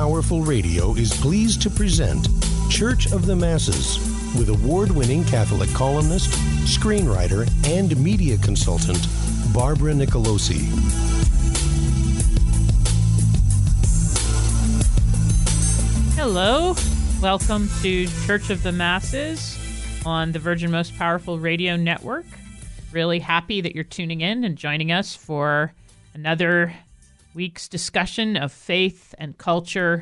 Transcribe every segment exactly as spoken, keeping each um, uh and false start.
Powerful Radio is pleased to present Church of the Masses with award-winning Catholic columnist, screenwriter, and media consultant, Barbara Nicolosi. Hello, welcome to Church of the Masses on the Virgin Most Powerful Radio Network. Really happy that you're tuning in and joining us for another week's discussion of faith and culture,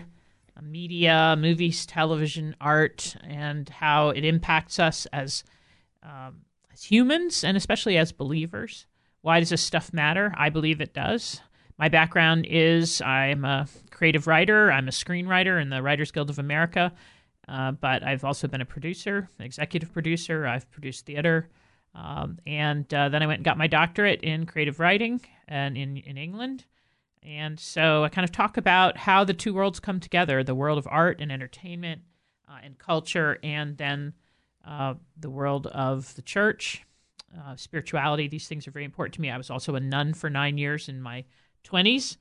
media, movies, television, art, and how it impacts us as um, as humans and especially as believers. Why does this stuff matter? I believe it does. My background is I'm a creative writer. I'm a screenwriter in the Writers Guild of America, uh, but I've also been a producer, executive producer. I've produced theater, um, and uh, then I went and got my doctorate in creative writing and in, in England. And so I kind of talk about how the two worlds come together, the world of art and entertainment uh, and culture, and then uh, the world of the church, uh, spirituality. These things are very important to me. I was also a nun for nine years in my twenties,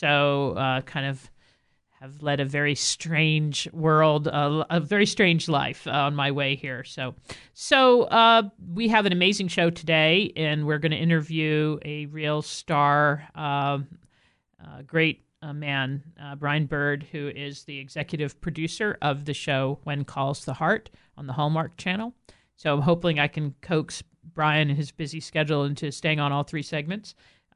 so uh, kind of have led a very strange world, uh, a very strange life uh, on my way here. So so uh, we have an amazing show today, and we're going to interview a real star, uh, uh, great uh, man, uh, Brian Bird, who is the executive producer of the show When Calls the Heart on the Hallmark Channel. So I'm hoping I can coax Brian and his busy schedule into staying on all three segments.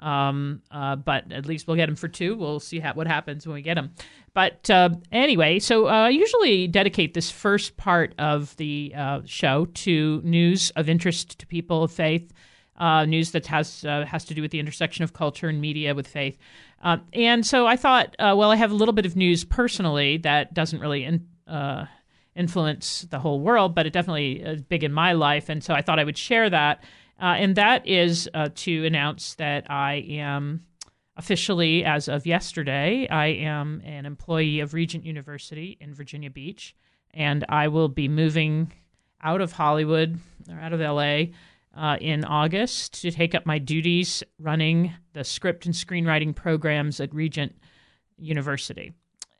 Um, uh, but at least we'll get him for two. We'll see how, what happens when we get him. But uh, anyway, so uh, I usually dedicate this first part of the uh, show to news of interest to people of faith, uh, news that has uh, has to do with the intersection of culture and media with faith. Uh, and so I thought, uh, well, I have a little bit of news personally that doesn't really in, uh, influence the whole world, but it definitely is big in my life. And so I thought I would share that. Uh, and that is uh, to announce that I am officially, as of yesterday, I am an employee of Regent University in Virginia Beach, and I will be moving out of Hollywood, or out of L A, uh, in August to take up my duties running the script and screenwriting programs at Regent University.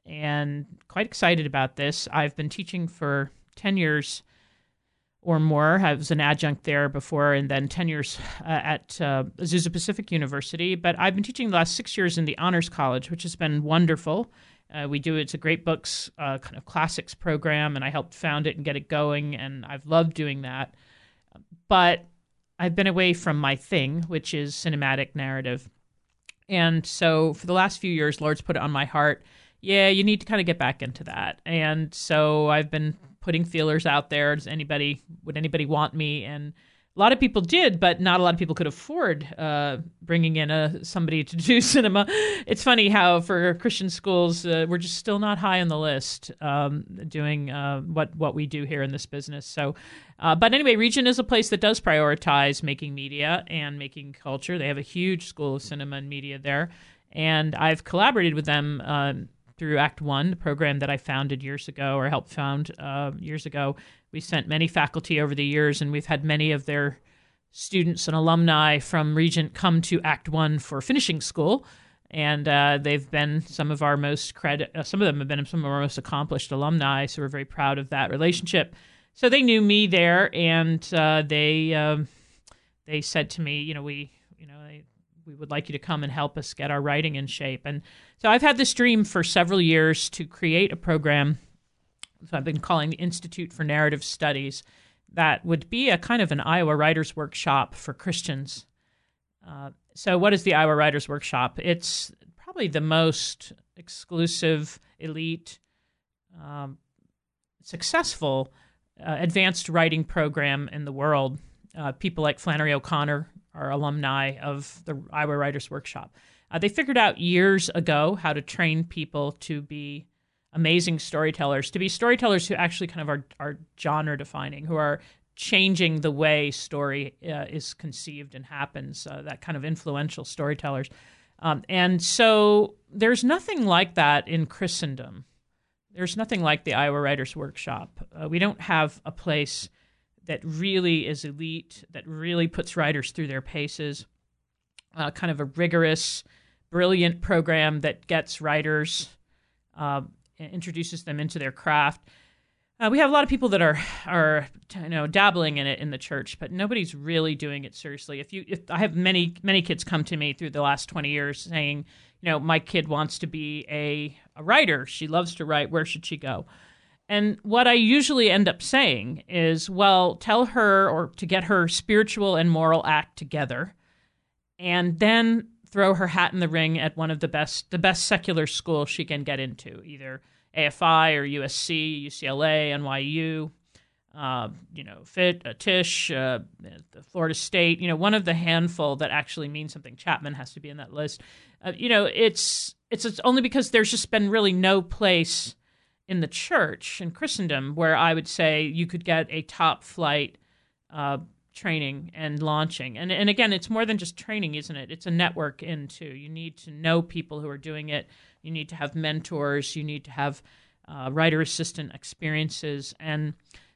And quite excited about this. I've been teaching for ten years or more. I was an adjunct there before, and then ten years uh, at uh, Azusa Pacific University. But I've been teaching the last six years in the Honors College, which has been wonderful. Uh, we do it's a great books uh, kind of classics program, and I helped found it and get it going, and I've loved doing that. But I've been away from my thing, which is cinematic narrative. And so for the last few years, Lord's put it on my heart, yeah, you need to kind of get back into that. And so I've been putting feelers out there. Does anybody, would anybody want me? And a lot of people did, but not a lot of people could afford uh, bringing in a somebody to do cinema. It's funny how for Christian schools, uh, we're just still not high on the list um, doing uh, what, what we do here in this business. So, uh, but anyway, Regent is a place that does prioritize making media and making culture. They have a huge school of cinema and media there. And I've collaborated with them um, through Act One, the program that I founded years ago, or helped found uh, years ago. We sent many faculty over the years, and we've had many of their students and alumni from Regent come to Act One for finishing school, and uh, they've been some of our most credit. Uh, some of them have been some of our most accomplished alumni, so we're very proud of that relationship. So they knew me there, and uh, they um, they said to me, you know, we, you know, they, we would like you to come and help us get our writing in shape. And so I've had this dream for several years to create a program, so I've been calling the Institute for Narrative Studies, that would be a kind of an Iowa Writers Workshop for Christians. Uh, so what is the Iowa Writers Workshop? It's probably the most exclusive, elite, um, successful uh, advanced writing program in the world. Uh, people like Flannery O'Connor are alumni of the Iowa Writers Workshop. Uh, they figured out years ago how to train people to be amazing storytellers, to be storytellers who actually kind of are, are genre defining, who are changing the way story uh, is conceived and happens, uh, that kind of influential storytellers. Um, and so there's nothing like that in Christendom. There's nothing like the Iowa Writers Workshop. Uh, we don't have a place that really is elite, that really puts writers through their paces, uh, kind of a rigorous, brilliant program that gets writers uh, introduces them into their craft. Uh, we have a lot of people that are are you know dabbling in it in the church, but nobody's really doing it seriously. If you, if I have many many kids come to me through the last twenty years saying, you know, my kid wants to be a, a writer. She loves to write. Where should she go? And what I usually end up saying is, well, tell her or to get her spiritual and moral act together, and then throw her hat in the ring at one of the best the best secular schools she can get into, either A F I or U S C, U C L A, N Y U, uh, you know, Fit, uh, Tisch, uh, Florida State, you know, one of the handful that actually means something. Chapman has to be in that list. Uh, you know, it's, it's it's only because there's just been really no place in the church in Christendom where I would say you could get a top flight uh, training and launching. And and again, it's more than just training, isn't it? It's a network into. You need to know people who are doing it. You need to have mentors. You need to have uh, writer assistant experiences. And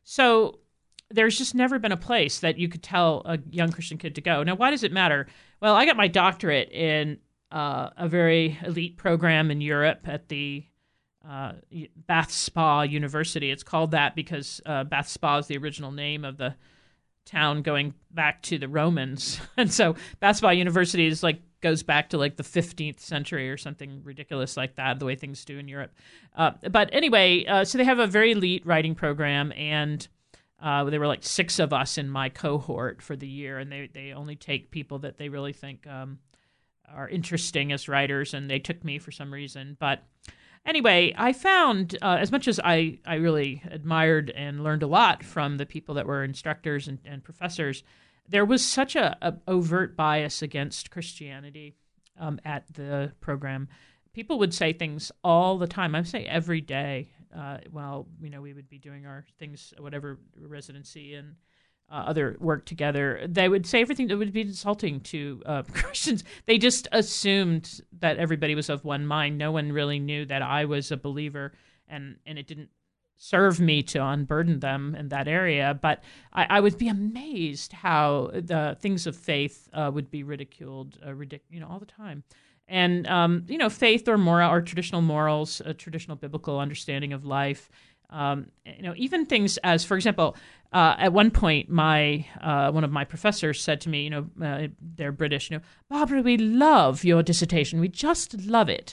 so there's just never been a place that you could tell a young Christian kid to go. Now, why does it matter? Well, I got my doctorate in uh, a very elite program in Europe at the uh, Bath Spa University. It's called that because uh, Bath Spa is the original name of the town going back to the Romans. And so Bath Spa University is like goes back to like the fifteenth century or something ridiculous like that, the way things do in Europe. Uh, but anyway, uh, so they have a very elite writing program, and uh, there were like six of us in my cohort for the year, and they, they only take people that they really think um, are interesting as writers, and they took me for some reason. But anyway, I found, uh, as much as I, I really admired and learned a lot from the people that were instructors and, and professors, there was such a, a overt bias against Christianity um, at the program. People would say things all the time. I would say every day uh, while you know we would be doing our things, whatever residency and uh, other work together. They would say everything that would be insulting to uh, Christians. They just assumed that everybody was of one mind. No one really knew that I was a believer, and, and it didn't serve me to unburden them in that area. But I, I would be amazed how the things of faith uh, would be ridiculed, uh, ridic- you know, all the time. And, um, you know, faith or moral or traditional morals, a traditional biblical understanding of life, um, you know, even things as, for example, uh, at one point, my uh, one of my professors said to me, you know, uh, they're British, you know, Barbara, we love your dissertation. We just love it.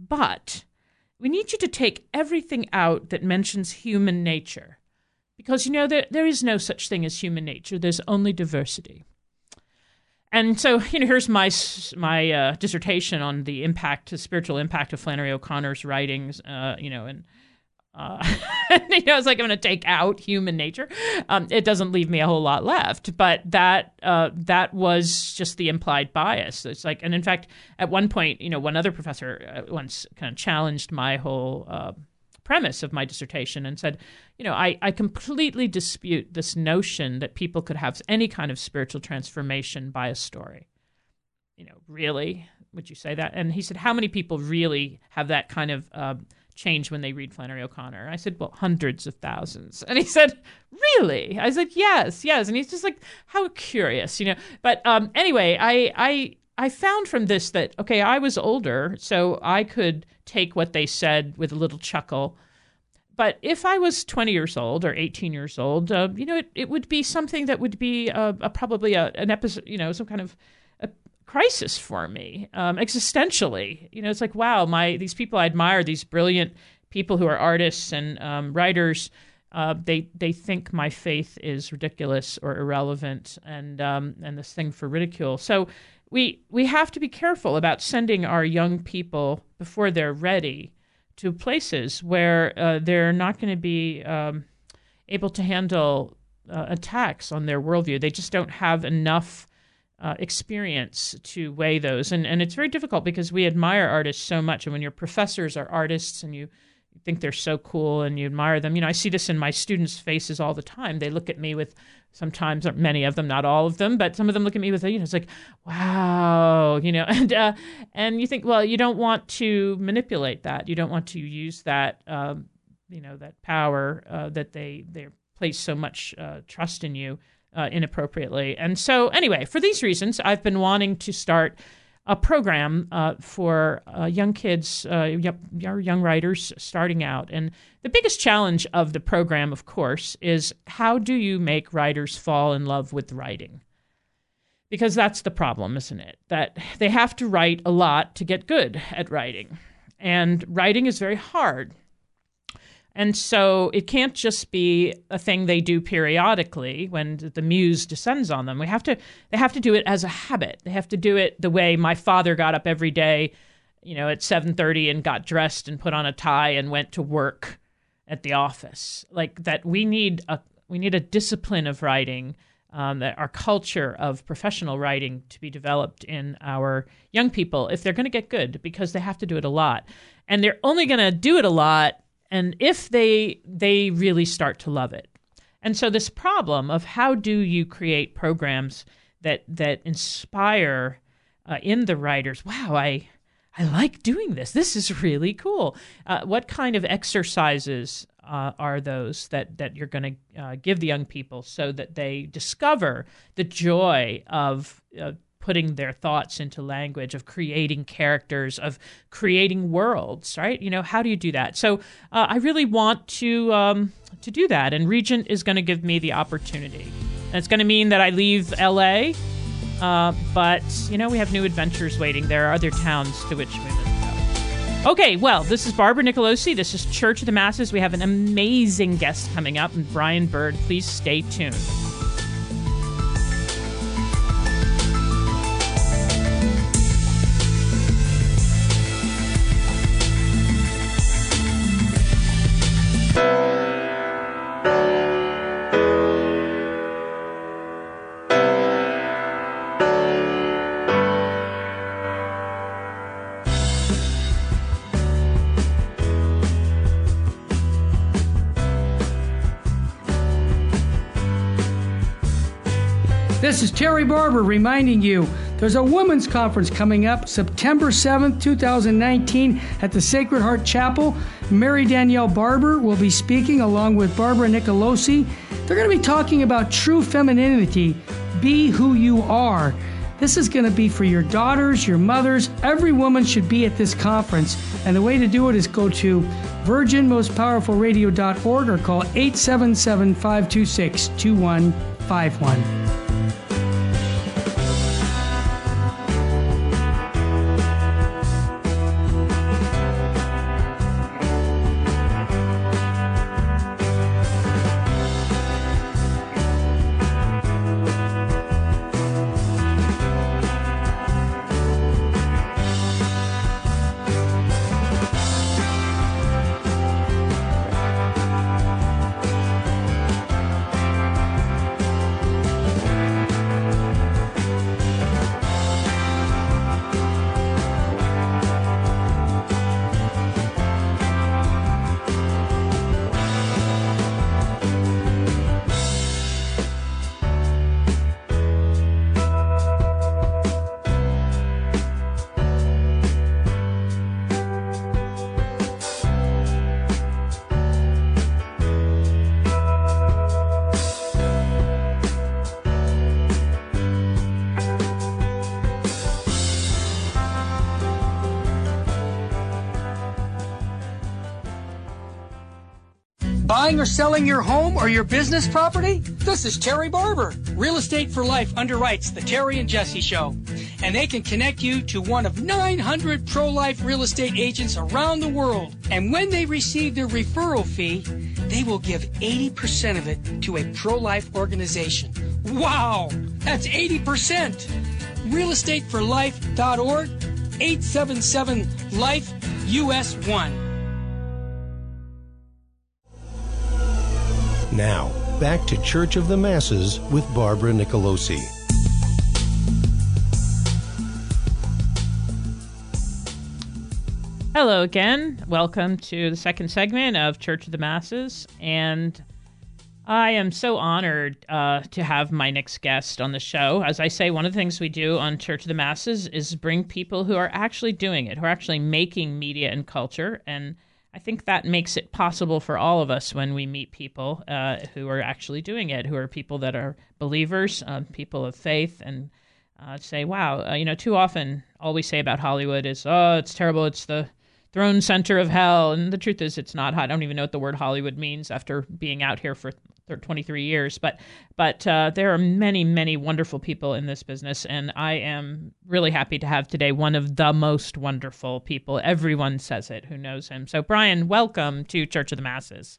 But we need you to take everything out that mentions human nature, because, you know, there there is no such thing as human nature. There's only diversity. And so, you know, here's my my uh, dissertation on the impact, the spiritual impact of Flannery O'Connor's writings, uh, you know, and, uh, you know, it's like I'm going to take out human nature. Um, it doesn't leave me a whole lot left, but that uh, that was just the implied bias. It's like, and in fact, at one point, you know, one other professor uh, once kind of challenged my whole uh, premise of my dissertation and said, you know, I, I completely dispute this notion that people could have any kind of spiritual transformation by a story. You know, really? Would you say that? And he said, how many people really have that kind of uh, change when they read Flannery O'Connor? I said, well, hundreds of thousands. And he said, really? I said, yes, yes. And he's just like, how curious, you know. But um, anyway, I, I I found from this that, okay, I was older, so I could take what they said with a little chuckle. But if I was twenty years old or eighteen years old, uh, you know, it, it would be something that would be uh, a, probably a, an episode, you know, some kind of a crisis for me, um, existentially. You know, it's like, wow, my these people I admire, these brilliant people who are artists and um, writers, uh, they they think my faith is ridiculous or irrelevant, and um, and this thing for ridicule. So we we have to be careful about sending our young people before they're ready to places where uh, they're not going to be um, able to handle uh, attacks on their worldview. They just don't have enough uh, experience to weigh those. And and it's very difficult because we admire artists so much. And when your professors are artists and you think they're so cool and you admire them, you know, I see this in my students' faces all the time. They look at me with, sometimes, many of them, not all of them, but some of them look at me with, you know, it's like, wow, you know, and uh, and you think, well, you don't want to manipulate that. You don't want to use that, um, you know, that power uh, that they they place so much uh, trust in you uh, inappropriately. And so, anyway, for these reasons, I've been wanting to start a program uh, for uh, young kids, uh, young, young writers starting out. And the biggest challenge of the program, of course, is how do you make writers fall in love with writing? Because that's the problem, isn't it? That they have to write a lot to get good at writing. And writing is very hard. And so it can't just be a thing they do periodically when the muse descends on them. We have to, they have to do it as a habit. They have to do it the way my father got up every day, you know, at seven thirty and got dressed and put on a tie and went to work at the office. Like that we need a, we need a discipline of writing, um, that our culture of professional writing to be developed in our young people if they're going to get good, because they have to do it a lot. And they're only going to do it a lot and if they they really start to love it. And so this problem of how do you create programs that that inspire uh, in the writers, wow, I I like doing this. This is really cool. Uh, what kind of exercises uh, are those that, that you're going to uh, give the young people so that they discover the joy of uh, putting their thoughts into language, of creating characters, of creating worlds, right? You know, how do you do that? So uh, I really want to um, to do that, and Regent is going to give me the opportunity. And it's going to mean that I leave L A, uh, but, you know, we have new adventures waiting. There are other towns to which we must go. Okay, well, this is Barbara Nicolosi. This is Church of the Masses. We have an amazing guest coming up, and Brian Bird. Please stay tuned. This is Terry Barber reminding you there's a women's conference coming up September seventh, twenty nineteen at the Sacred Heart Chapel. Mary Danielle Barber will be speaking along with Barbara Nicolosi. They're going to be talking about true femininity, be who you are. This is going to be for your daughters, your mothers. Every woman should be at this conference. And the way to do it is go to virgin most powerful radio dot org or call eight seven seven, five two six, two one five one. Buying or selling your home or your business property? This is Terry Barber. Real Estate for Life underwrites the Terry and Jesse Show. And they can connect you to one of nine hundred pro-life real estate agents around the world. And when they receive their referral fee, they will give eighty percent of it to a pro-life organization. Wow! That's eighty percent! real estate for life dot org, eight seven seven, life, U S one. Now, back to Church of the Masses with Barbara Nicolosi. Hello again. Welcome to the second segment of Church of the Masses. And I am so honored uh, to have my next guest on the show. As I say, one of the things we do on Church of the Masses is bring people who are actually doing it, who are actually making media and culture. And I think that makes it possible for all of us when we meet people uh, who are actually doing it, who are people that are believers, uh, people of faith, and uh, say, wow, uh, you know, too often all we say about Hollywood is, oh, it's terrible. It's the throne center of hell. And the truth is it's not. I don't even know what the word Hollywood means after being out here for twenty-three years. But but uh, there are many, many wonderful people in this business. And I am really happy to have today one of the most wonderful people. Everyone says it who knows him. So, Brian, welcome to Church of the Masses.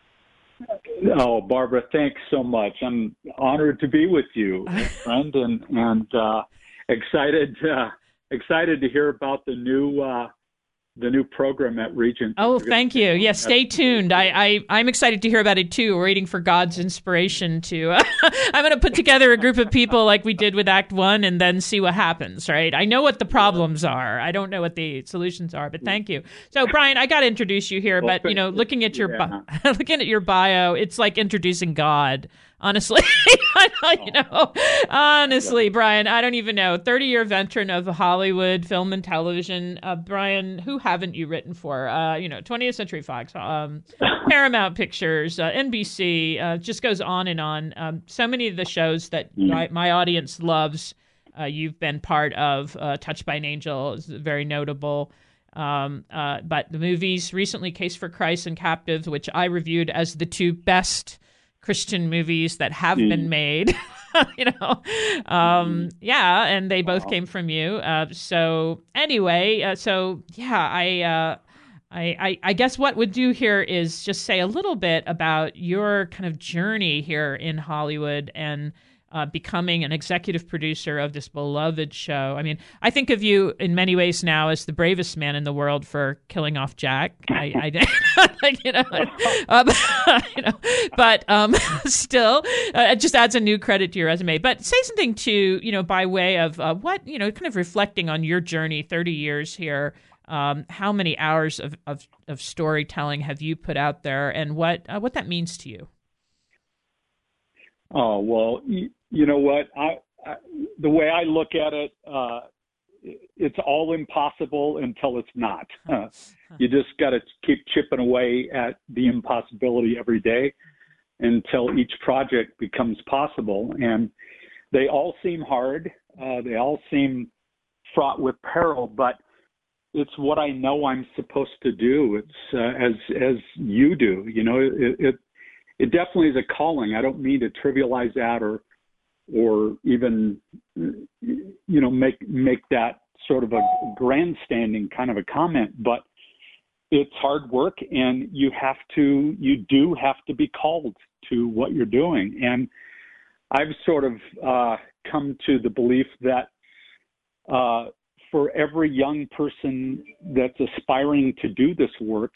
Oh, Barbara, thanks so much. I'm honored to be with you, friend, and, and uh, excited uh, excited to hear about the new uh, the new program at Regent. Oh, thank you. Yeah, stay tuned. I, I, I'm excited to hear about it, too. We're waiting for God's inspiration to... Uh, I'm going to put together a group of people like we did with Act One and then see what happens, right? I know what the problems are. I don't know what the solutions are, but thank you. So, Brian, I got to introduce you here, but, you know, looking at your yeah. bi- looking at your bio, it's like introducing God. Honestly, you know, honestly, Brian, I don't even know. thirty-year veteran of Hollywood, film and television. Uh, Brian, who haven't you written for? Uh, you know, twentieth Century Fox, um, Paramount Pictures, uh, N B C, uh, just goes on and on. Um, so many of the shows that my, my audience loves, uh, you've been part of. Uh, Touched by an Angel is very notable. Um, uh, but the movies recently, Case for Christ and Captive, which I reviewed as the two best Christian movies that have mm. been made, you know, um, yeah, and they both wow. came from you. Uh, so anyway, uh, so yeah, I, uh, I, I, I guess what we'd do here is just say a little bit about your kind of journey here in Hollywood and uh, becoming an executive producer of this beloved show. I mean, I think of you in many ways now as the bravest man in the world for killing off Jack. I, I like, you know, um, you know, but um, still, uh, it just adds a new credit to your resume. But say something to, you know, by way of uh, what, you know, kind of reflecting on your journey, thirty years here. Um, how many hours of, of, of storytelling have you put out there, and what uh, what that means to you? Oh, well, you, you know what? I, I the way I look at it, uh, it's all impossible until it's not. Uh, you just got to keep chipping away at the impossibility every day until each project becomes possible. And they all seem hard. Uh, they all seem fraught with peril, but it's what I know I'm supposed to do. It's uh, as as you do. You know, it, it it definitely is a calling. I don't mean to trivialize that or or even you know make make that sort of a grandstanding kind of a comment. But it's hard work, and you have to you do have to be called to what you're doing. And I've sort of uh, come to the belief that. Uh, for every young person that's aspiring to do this work,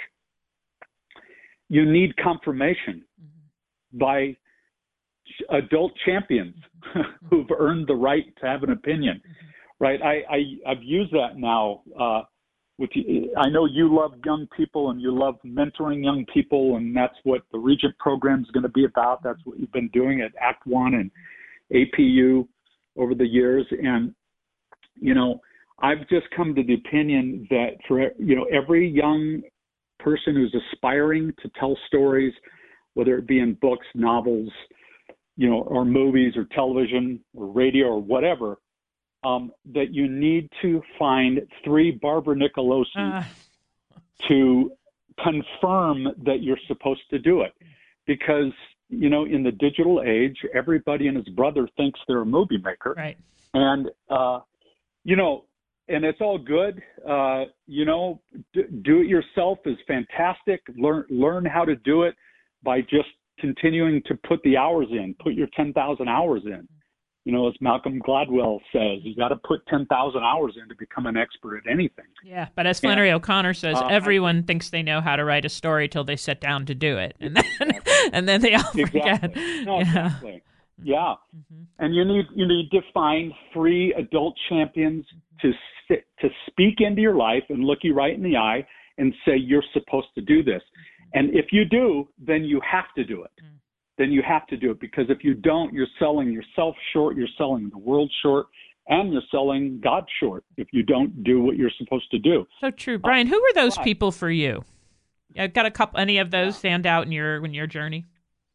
you need confirmation mm-hmm. by adult champions mm-hmm. who've earned the right to have an opinion, mm-hmm. right? I, I, I've used that now. Uh, with you. I know you love young people and you love mentoring young people, and that's what the Regent program is going to be about. That's what you've been doing at Act One and A P U over the years. And, you know, I've just come to the opinion that for, you know, every young person who's aspiring to tell stories, whether it be in books, novels, you know, or movies or television or radio or whatever, um, that you need to find three Barbara Nicolosi uh. to confirm that you're supposed to do it. Because, you know, in the digital age, everybody and his brother thinks they're a movie maker. Right. And, uh, you know, and it's all good. Uh, you know, d- do it yourself is fantastic. Learn learn how to do it by just continuing to put the hours in. Put your ten thousand hours in. You know, as Malcolm Gladwell says, you got to put ten thousand hours in to become an expert at anything. Yeah, but as Flannery and, O'Connor says, uh, everyone I, thinks they know how to write a story till they sit down to do it, and then and then they all forget. Exactly. No, yeah. exactly. Yeah, mm-hmm. and you need you need to find three adult champions to sit, to speak into your life and look you right in the eye and say you're supposed to do this. And if you do, then you have to do it. Mm. Then you have to do it, because if you don't, you're selling yourself short, you're selling the world short, and you're selling God short if you don't do what you're supposed to do. So true, Brian. Uh, who were those people for you? I've got a couple. Any of those stand out in your in your journey?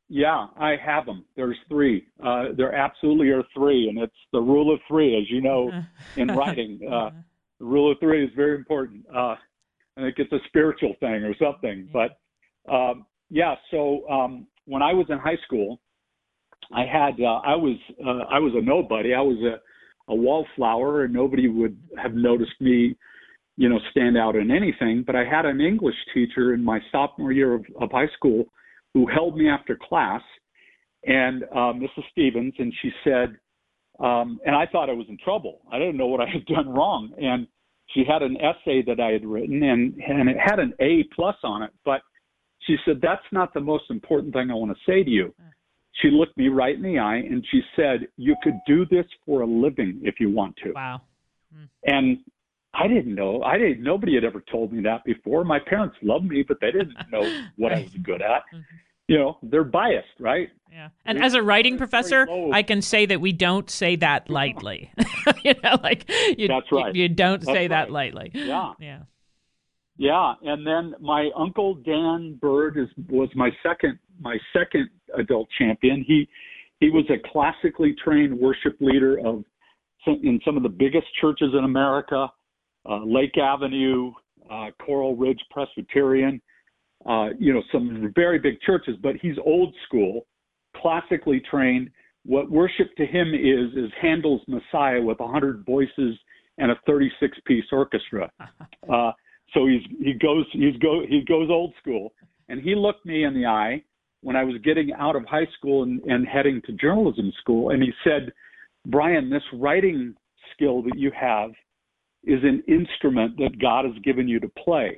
Yeah, I have them. There's three. Uh, there absolutely are three, and it's the rule of three, as you know, in writing. Uh, the rule of three is very important. Uh, I think it's a spiritual thing or something. But um, yeah, so um, when I was in high school, I had uh, I was uh, I was a nobody. I was a, a wallflower, and nobody would have noticed me, you know, stand out in anything. But I had an English teacher in my sophomore year of, of high school who held me after class, and uh, Missus Stevens, and she said, um, and I thought I was in trouble. I didn't know what I had done wrong. And she had an essay that I had written, and, and it had an A plus on it. But she said, that's not the most important thing I want to say to you. She looked me right in the eye, and she said, you could do this for a living if you want to. Wow. Mm. And I didn't know. I didn't. Nobody had ever told me that before. My parents loved me, but they didn't know what right. I was good at. Mm-hmm. You know, they're biased, right? Yeah. And they're, as a writing professor, I can say that we don't say that lightly. you know, like you, That's right. you, you don't That's say right. that lightly. Yeah. Yeah. Yeah. And then my uncle Dan Bird is was my second my second adult champion. He he was a classically trained worship leader of some, in some of the biggest churches in America. Uh, Lake Avenue, uh, Coral Ridge Presbyterian, uh, you know, some very big churches, but he's old school, classically trained. What worship to him is, is Handel's Messiah with one hundred voices and a thirty-six piece orchestra. Uh, so he's, he goes, he's go, he goes old school. And he looked me in the eye when I was getting out of high school and, and heading to journalism school. And he said, Brian, this writing skill that you have is an instrument that God has given you to play.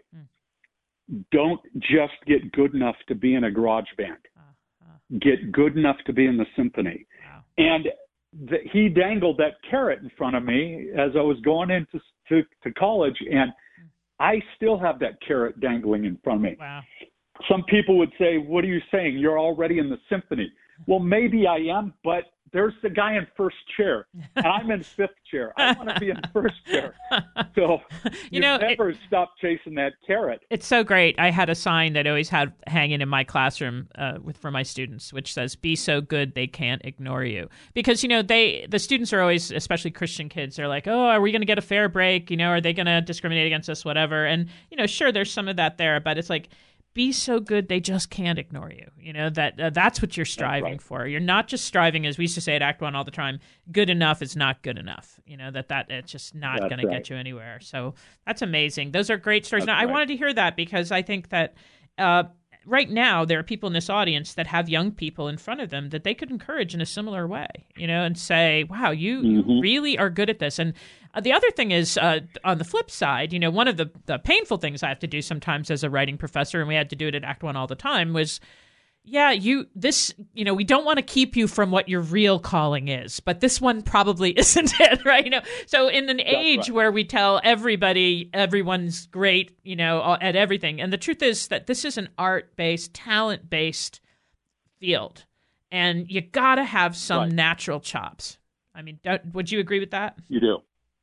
Mm. Don't just get good enough to be in a garage band. Uh, uh. Get good enough to be in the symphony. Wow. And the, he dangled that carrot in front of me as I was going into to, to college, and mm. I still have that carrot dangling in front of me. Wow. Some people would say, what are you saying? You're already in the symphony. Well, maybe I am, but there's the guy in first chair, and I'm in fifth chair. I want to be in first chair. So you, you know, never it, stop chasing that carrot. It's so great. I had a sign that I always had hanging in my classroom uh, with for my students, which says, be so good they can't ignore you. Because, you know, they the students are always, especially Christian kids, they're like, oh, are we going to get a fair break? You know, are they going to discriminate against us, whatever? And, you know, sure, there's some of that there, but it's like, be so good they just can't ignore you. You know, that uh, that's what you're striving right. for. You're not just striving, as we used to say at Act One all the time, good enough is not good enough. You know, that, that it's just not going right. to get you anywhere. So that's amazing. Those are great stories. That's now, right. I wanted to hear that because I think that uh, right now there are people in this audience that have young people in front of them that they could encourage in a similar way, you know, and say, wow, you, mm-hmm. you really are good at this. And uh, the other thing is, uh, on the flip side, you know, one of the, the painful things I have to do sometimes as a writing professor, and we had to do it at Act One all the time, was, yeah, you, this, you know, we don't want to keep you from what your real calling is, but this one probably isn't it, right? You know, so in an age right. where we tell everybody, everyone's great, you know, at everything. And the truth is that this is an art-based, talent-based field, and you got to have some right. natural chops. I mean, don't, would you agree with that? You do.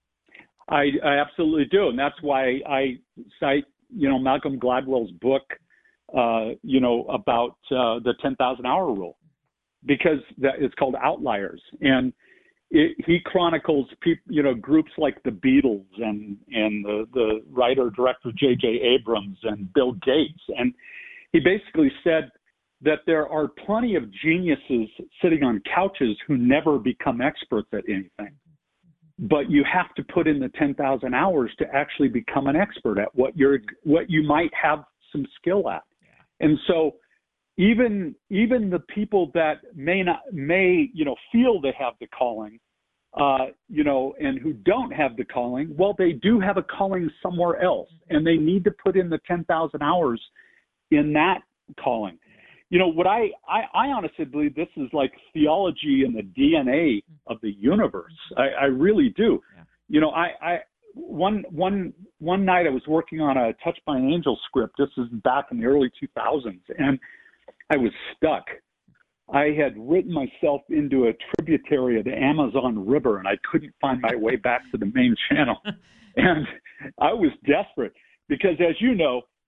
I, I absolutely do. And that's why I cite, you know, Malcolm Gladwell's book, uh, you know, about uh, the ten thousand hour rule, because that, it's called Outliers. And it, he chronicles, peop, you know, groups like the Beatles and, and the, the writer-director J J Abrams and Bill Gates. And he basically said that there are plenty of geniuses sitting on couches who never become experts at anything. But you have to put in the ten thousand hours to actually become an expert at what you're, what you might have some skill at. Yeah. And so even, even the people that may not, may, you know, feel they have the calling, uh, you know, and who don't have the calling, well, they do have a calling somewhere else, and they need to put in the ten thousand hours in that calling. You know, what I, I, I honestly believe this is like theology in the D N A of the universe. I, I really do. Yeah. You know, I, I one one one night I was working on a Touched by an Angel script. This is back in the early two thousands, and I was stuck. I had written myself into a tributary of the Amazon River, and I couldn't find my way back to the main channel. And I was desperate because, as you know,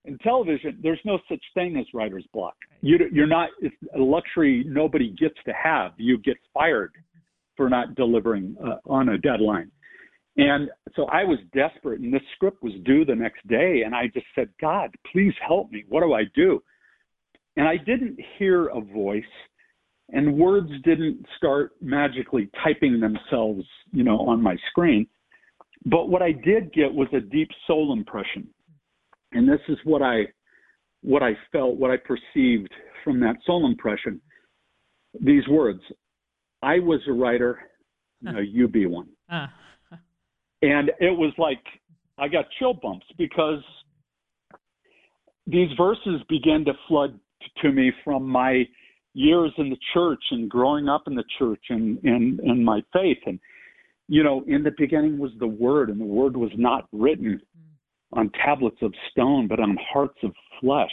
in television, there's no such thing as writer's block. You, you're not, it's a luxury nobody gets to have. You get fired for not delivering uh, on a deadline. And so I was desperate, and this script was due the next day, and I just said, God, please help me. What do I do? And I didn't hear a voice, and words didn't start magically typing themselves, you know, on my screen. But what I did get was a deep soul impression. And this is what I what I felt, what I perceived from that soul impression. These words: I was a writer, now you be one. Uh. And it was like I got chill bumps because these verses began to flood to me from my years in the church and growing up in the church and, and, and my faith. And, you know, in the beginning was the Word, and the Word was not written on tablets of stone, but on hearts of flesh.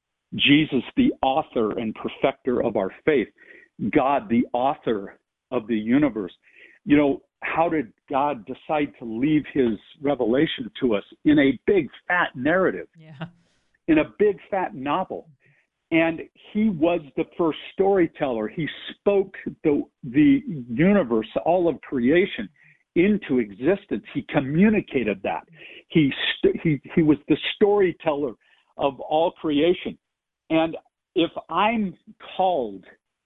Jesus, the author and perfecter of our faith. God, the author of the universe. You know, how did God decide to leave his revelation to us in a big, fat narrative, yeah. in a big, fat novel? And he was the first storyteller. He spoke the the universe, all of creation, into existence. He communicated that. He st- he he was the storyteller of all creation. And if I'm called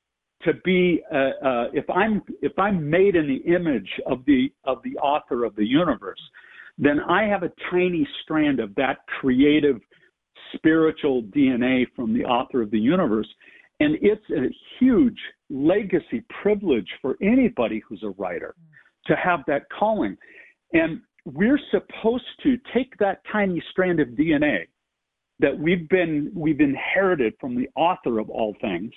to be, uh, uh, if I'm if I'm made in the image of the of the author of the universe, then I have a tiny strand of that creative, spiritual D N A from the author of the universe, and it's a huge legacy privilege for anybody who's a writer to have that calling. And we're supposed to take that tiny strand of D N A that we've been we've inherited from the author of all things,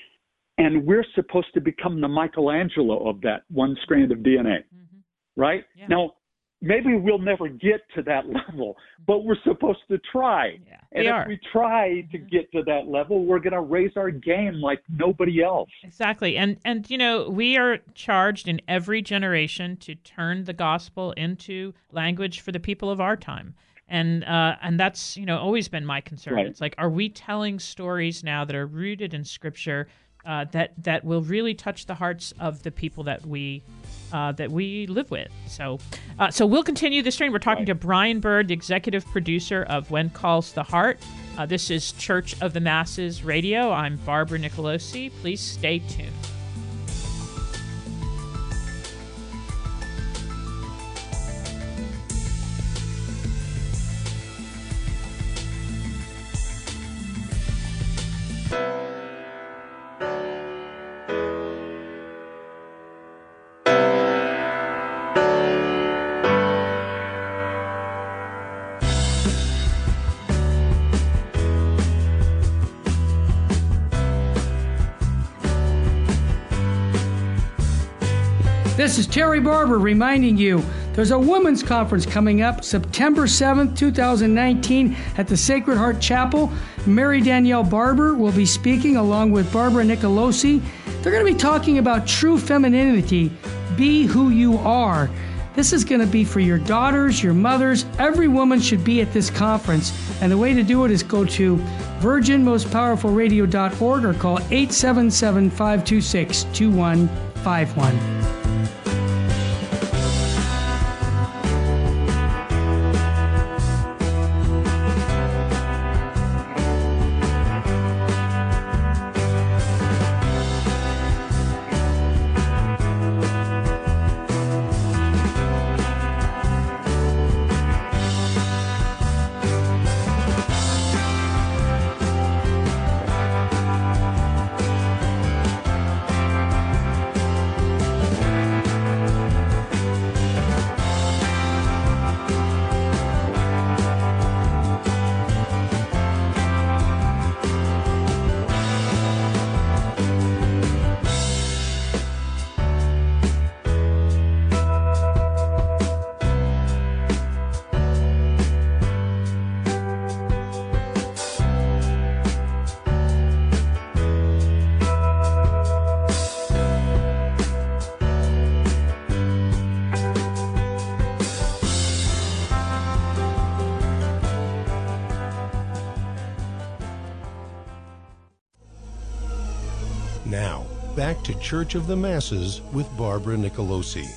and we're supposed to become the Michelangelo of that one strand of D N A, mm-hmm. right? Yeah. Now, maybe we'll never get to that level, but we're supposed to try. Yeah, and we if are. we try to get to that level, we're going to raise our game like nobody else. Exactly. And, and you know, we are charged in every generation to turn the gospel into language for the people of our time. And uh, and that's, you know, always been my concern. Right. It's like, are we telling stories now that are rooted in Scripture uh, that that will really touch the hearts of the people that we uh, that we live with? So uh, so we'll continue this train. We're talking Right. to Brian Bird, the executive producer of When Calls the Heart. Uh, this is Church of the Masses Radio. I'm Barbara Nicolosi. Please stay tuned. This is Terry Barber reminding you there's a women's conference coming up September seventh, twenty nineteen at the Sacred Heart Chapel. Mary Danielle Barber will be speaking along with Barbara Nicolosi. They're going to be talking about true femininity. Be who you are. This is going to be for your daughters, your mothers. Every woman should be at this conference. And the way to do it is go to virgin most powerful radio dot org or call eight seven seven, five two six, two one five one. Now, back to Church of the Masses with Barbara Nicolosi.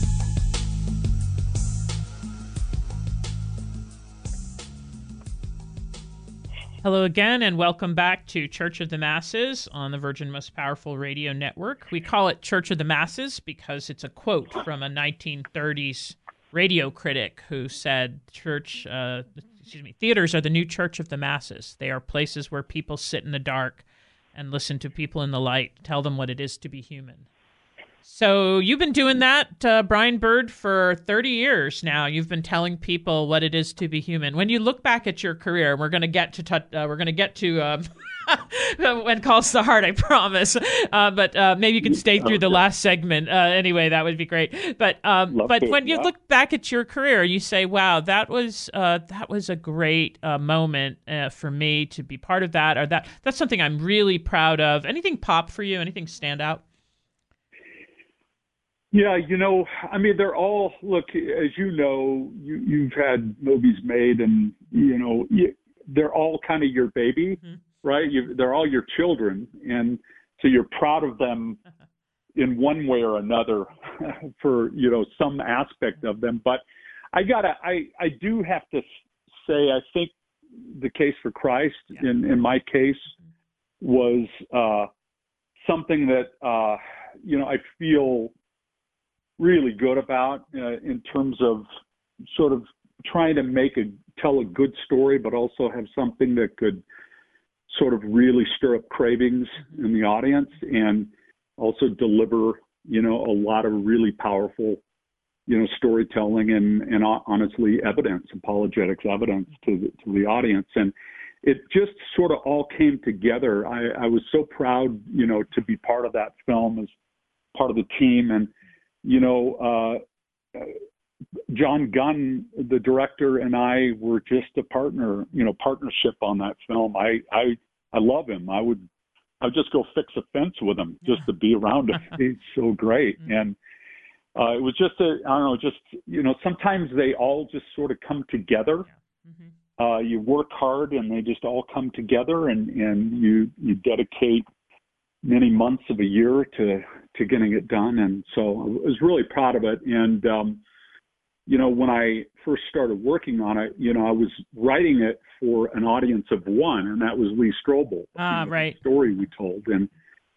Hello again, and welcome back to Church of the Masses on the Virgin Most Powerful Radio Network. We call it Church of the Masses because it's a quote from a nineteen thirties radio critic who said, "Church, uh, excuse me, theaters are the new church of the masses. They are places where people sit in the dark and listen to people in the light, tell them what it is to be human." So you've been doing that, uh, Brian Bird, for thirty years now. You've been telling people what it is to be human. When you look back at your career, we're going to get to t- uh, we're going to get to um, When Calls the Heart, I promise. Uh, but uh, maybe you can stay through the last segment. Uh, anyway, that would be great. But um, but to, when you yeah. look back at your career, you say, "Wow, that was uh, that was a great uh, moment uh, for me to be part of that," or that that's something I'm really proud of. Anything pop for you? Anything stand out? Yeah, you know, I mean, they're all, look, as you know, you, you've had movies made and, you know, you, they're all kind of your baby, mm-hmm. right? You, they're all your children. And so you're proud of them in one way or another for, you know, some aspect of them. But I gotta, I, I do have to say, I think the Case for Christ yeah. in, in my case was uh, something that, uh, you know, I feel really good about uh, in terms of sort of trying to make a tell a good story, but also have something that could sort of really stir up cravings in the audience and also deliver, you know, a lot of really powerful, you know, storytelling and, and honestly evidence, apologetics evidence to the, to the audience. And it just sort of all came together. I, I was so proud, you know, to be part of that film as part of the team. And You know, uh, John Gunn, the director, and I were just a partner, you know, partnership on that film. I, I, I love him. I would, I would just go fix a fence with him just to be around him. He's so great. And uh, it was just a, I don't know, just, you know, sometimes they all just sort of come together. Mm-hmm. Uh, you work hard and they just all come together, and, and you, you dedicate many months of a year to, to getting it done. And so I was really proud of it. And, um, you know, when I first started working on it, you know, I was writing it for an audience of one, and that was Lee Strobel. Ah, you know, right. The story we told. And,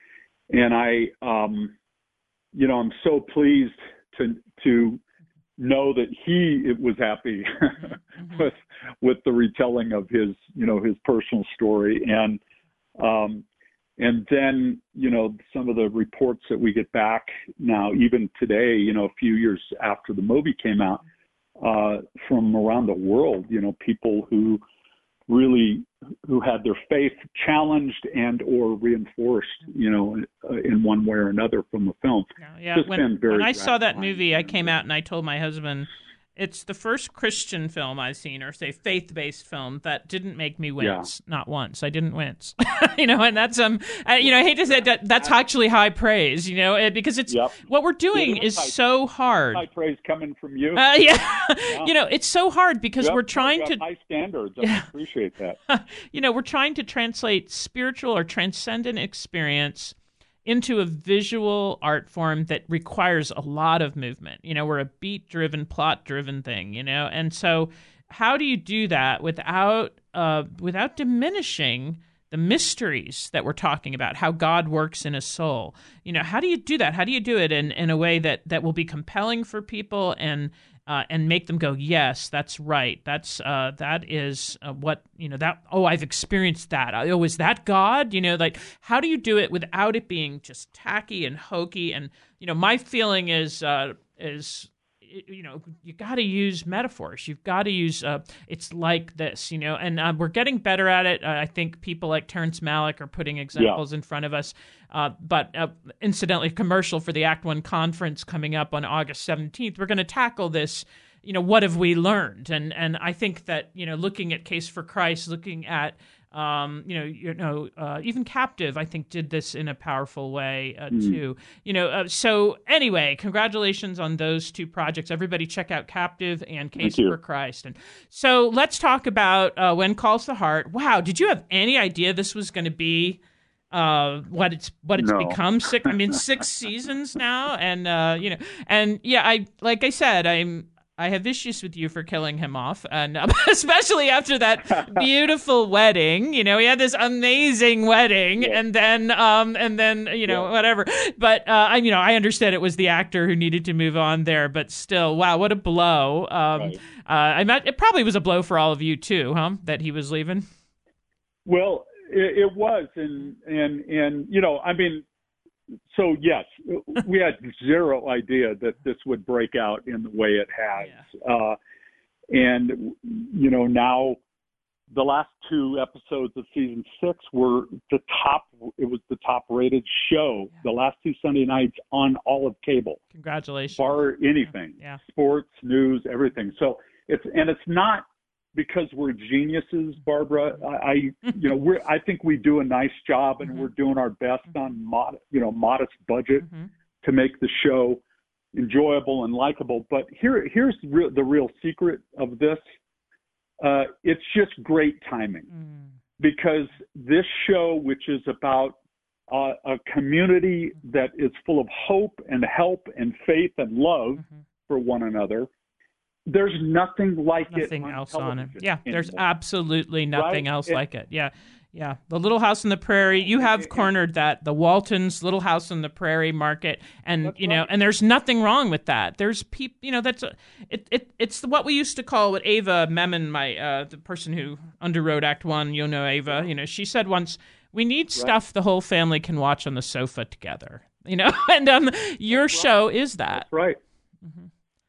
and I, um, you know, I'm so pleased to, to know that he it was happy mm-hmm. with, with the retelling of his, you know, his personal story. And, um, And then, you know, some of the reports that we get back now, even today, you know, a few years after the movie came out, uh, from around the world, you know, people who really, who had their faith challenged and or reinforced, you know, in one way or another from the film. Yeah, yeah. When, when I saw that movie, I came out and I told my husband, it's the first Christian film I've seen, or say faith-based film, that didn't make me wince. Yeah. Not once. I didn't wince. you know, and that's um, I, you know, I hate to say that. That's actually high praise. You know, because it's yep. what we're doing yeah, is high, so hard. High praise coming from you. Uh, yeah. yeah, you know, it's so hard because yep. we're trying to high standards. I yeah. appreciate that. you know, we're trying to translate spiritual or transcendent experience into a visual art form that requires a lot of movement. You know, we're a beat-driven, plot-driven thing, you know? And so how do you do that without uh, without diminishing the mysteries that we're talking about, how God works in a soul? You know, how do you do that? How do you do it in, in a way that, that will be compelling for people and uh, and make them go, yes, that's right. That's uh, that is uh, what, you know, that, oh, I've experienced that. Oh, is that God? You know, like, how do you do it without it being just tacky and hokey? And, you know, my feeling is, uh, is, you know, you got to use metaphors. You've got to use, uh, it's like this, you know, and uh, we're getting better at it. Uh, I think people like Terrence Malick are putting examples yeah. in front of us. Uh, but uh, incidentally, commercial for the Act One conference coming up on August seventeenth, we're going to tackle this, you know, what have we learned? And and I think that, you know, looking at Case for Christ, looking at, um, you know, you know, uh, even Captive, I think, did this in a powerful way uh, mm. too. You know, uh, so anyway, congratulations on those two projects. Everybody, check out Captive and Case for Christ. And so let's talk about uh, When Calls the Heart. Wow, did you have any idea this was going to be uh, what it's what it's No. become. Six, I mean, six seasons now, and uh, you know, and yeah, I like I said, I'm. I have issues with you for killing him off, and um, especially after that beautiful wedding. You know, he had this amazing wedding, Yeah. and then, um, and then, you know, Yeah. whatever. But uh, I, you know, I understand it was the actor who needed to move on there, but still, wow, what a blow. Um, Right. uh, I met, it probably was a blow for all of you too, huh? That he was leaving. Well, it, it was, and and and you know, I mean, so yes, we had zero idea that this would break out in the way it has, Yeah. uh, and you know, now the last two episodes of season six were the top. It was the top-rated show Yeah. the last two Sunday nights on all of cable, Congratulations. bar anything, Yeah. sports, news, everything. So it's and it's not because we're geniuses, Barbara. I, I you know, we're I think we do a nice job, and Mhm. we're doing our best on mod, you know, modest budget Mm-hmm. to make the show enjoyable and likable. But here here's the real, the real secret of this. Uh, it's just great timing, Mm. because this show, which is about uh, a community that is full of hope and help and faith and love Mhm. for one another, there's nothing like Nothing it on else on it. television Yeah, there's anymore. absolutely nothing Right? else It- like it. Yeah, yeah. The Little House on the Prairie. You have it- cornered that. The Waltons' Little House on the Prairie market, and That's you know, right. and there's nothing wrong with that. There's people, you know, that's a, it, it. It's what we used to call what Ava Memon, my uh, the person who underwrote Act One. You know, Ava. You know, she said once, "We need stuff the whole family can watch on the sofa together." You know, and um, your That's right. show is that. That's right. Mm-hmm.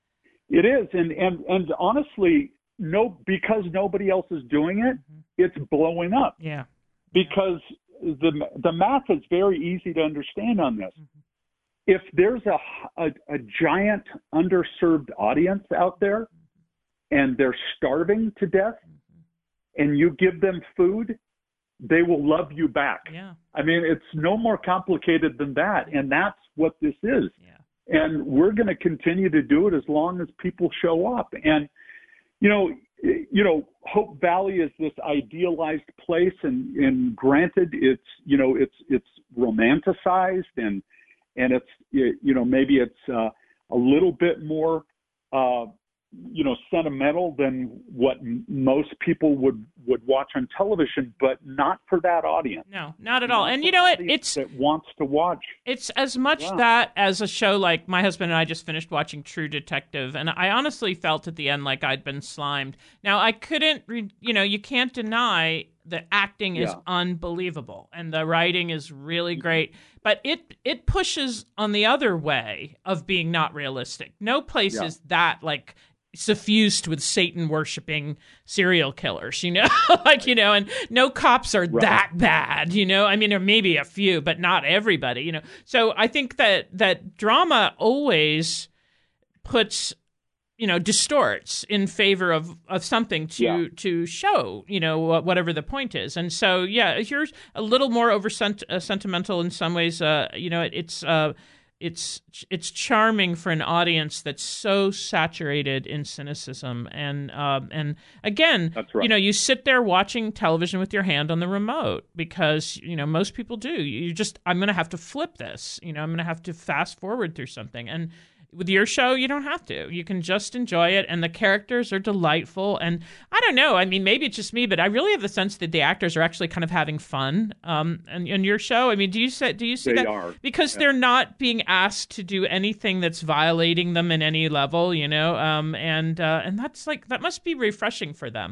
It is, and and and honestly, no, because nobody else is doing it, Mhm. it's blowing up. Yeah. Because the the math is very easy to understand on this. Mhm. If there's a, a a giant underserved audience out there, and they're starving to death, and you give them food, they will love you back. Yeah. I mean, it's no more complicated than that, and that's what this is. Yeah. And we're going to continue to do it as long as people show up. And you know, you know, Hope Valley is this idealized place, and, and granted, it's you know, it's it's romanticized, and and it's you know, maybe it's uh, a little bit more uh, you know, sentimental than what m- most people would would watch on television, but not for that audience. No, not at all. Not And for you know the what? audience It's that wants to watch. It's as much Yeah. that as a show like my husband and I just finished watching True Detective, and I honestly felt at the end like I'd been slimed. Now, I couldn't, re- you know, you can't deny the acting is Yeah. unbelievable and the writing is really great, but it it pushes on the other way of being not realistic. No place Yeah. is that like suffused with Satan worshiping serial killers, you know, like, you know, and no cops are Right. that bad, you know, I mean, there may be a few, but not everybody, you know, so I think that, that drama always puts, you know, distorts in favor of, of something to, Yeah. to show, you know, wh- whatever the point is. And so, yeah, you're a little more over sent- uh, sentimental in some ways, uh, you know, it, it's, uh, It's it's charming for an audience that's so saturated in cynicism, and um, and again, That's right. you know, you sit there watching television with your hand on the remote because you know most people do. You just I'm going to have to flip this, you know, I'm going to have to fast forward through something, and with your show, you don't have to. You can just enjoy it, and the characters are delightful. And I don't know. I mean, maybe it's just me, but I really have the sense that the actors are actually kind of having fun. Um, and in your show, I mean, do you say, do you see They that? are. Because Yeah. they're not being asked to do anything that's violating them in any level, you know. Um, and uh, and that's like that must be refreshing for them.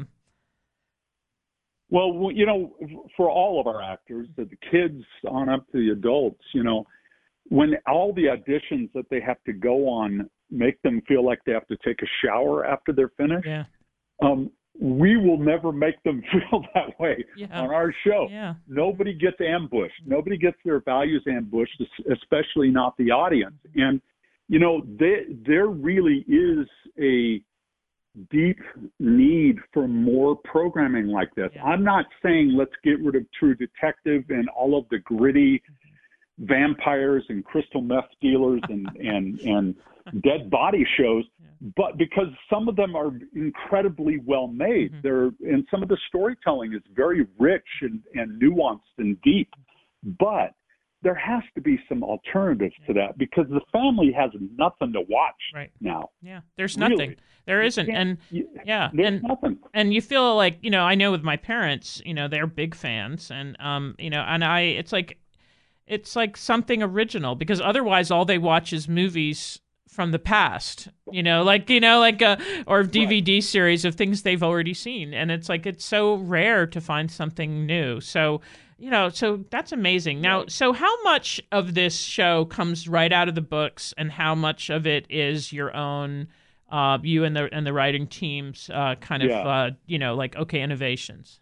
Well, you know, for all of our actors, the kids on up to the adults, you know, when all the auditions that they have to go on make them feel like they have to take a shower after they're finished, Yeah. um, we will never make them feel that way Yeah. on our show. Yeah. Nobody gets ambushed. Nobody gets their values ambushed, es- especially not the audience. And, you know, they, there really is a deep need for more programming like this. Yeah. I'm not saying let's get rid of True Detective and all of the gritty vampires and crystal meth dealers and, and, and dead body shows, but because some of them are incredibly well made. Mhm. They're, and some of the storytelling is very rich and, and nuanced and deep. but there has to be some alternatives to that because the family has nothing to watch right. now. Yeah, there's nothing. Really. There isn't, and you, yeah, there's and nothing. And you feel like, you know, I know with my parents, you know, they're big fans, and um, you know, and I, it's like, it's like something original because otherwise all they watch is movies from the past, you know, like, you know, like, a, or D V D right. series of things they've already seen. And it's like, it's so rare to find something new. So, you know, so that's amazing. Now, right. so how much of this show comes right out of the books and how much of it is your own, uh, you and the, and the writing teams, uh, kind of, yeah. uh, you know, like, okay, innovations?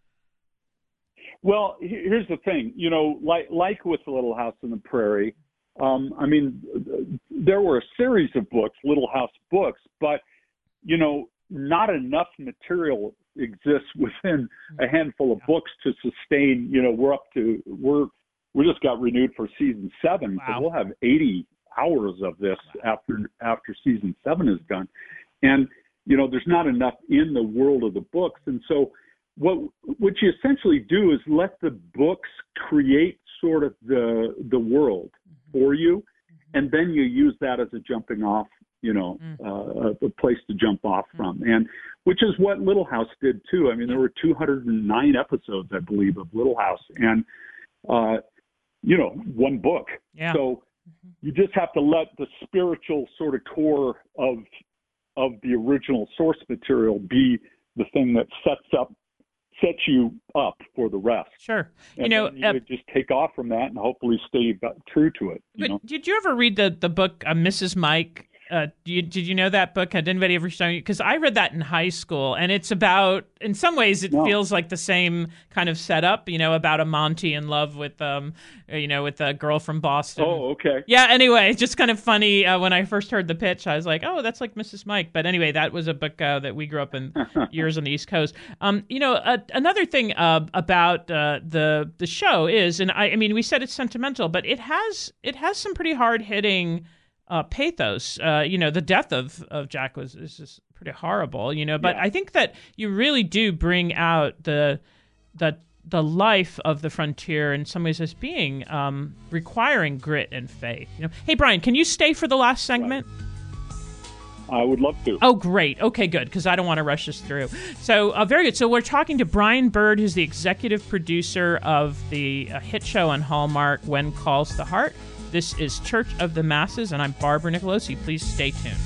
Well, here's the thing, you know, like, like with Little House on the Prairie, Um, I mean, there were a series of books, Little House books, but, you know, not enough material exists within a handful of books to sustain, you know, we're up to, we're, we just got renewed for season seven. Wow. So we'll have eighty hours of this wow. after, after season seven is done. And, you know, there's not enough in the world of the books. And so what, what you essentially do is let the books create sort of the, the world for you, and then you use that as a jumping off, you know, uh, a place to jump off from, and which is what Little House did too. I mean, there were two hundred nine episodes, I believe, of Little House, and uh, you know, one book. Yeah. So you just have to let the spiritual sort of core of of the original source material be the thing that sets up. Sets you up for the rest. Sure. And you know, you uh, just take off from that and hopefully stay true to it. You but know? Did you ever read the, the book uh, Missus Mike? Uh, do you, did you know that book? Had anybody ever shown you? Because I read that in high school, and it's about, in some ways, it no. feels like the same kind of setup, you know, about a Monty in love with, um, you know, with a girl from Boston. Oh, okay. Yeah, anyway, it's just kind of funny. Uh, when I first heard the pitch, I was like, oh, that's like Missus Mike. But anyway, that was a book uh, that we grew up in years on the East Coast. Um, you know, uh, another thing uh, about uh, the the show is, and I, I mean, we said it's sentimental, but it has it has some pretty hard-hitting Uh, pathos. Uh, you know, the death of, of Jack was is just pretty horrible, you know, but yeah. I think that you really do bring out the the the life of the frontier in some ways as being um, requiring grit and faith. You know, hey, Brian, can you stay for the last segment? Right. I would love to. Oh, great. Okay, good, because I don't want to rush this through. So, uh, very good. So we're talking to Brian Bird, who's the executive producer of the uh, hit show on Hallmark, When Calls the Heart. This is Church of the Masses, and I'm Barbara Nicolosi. Please stay tuned.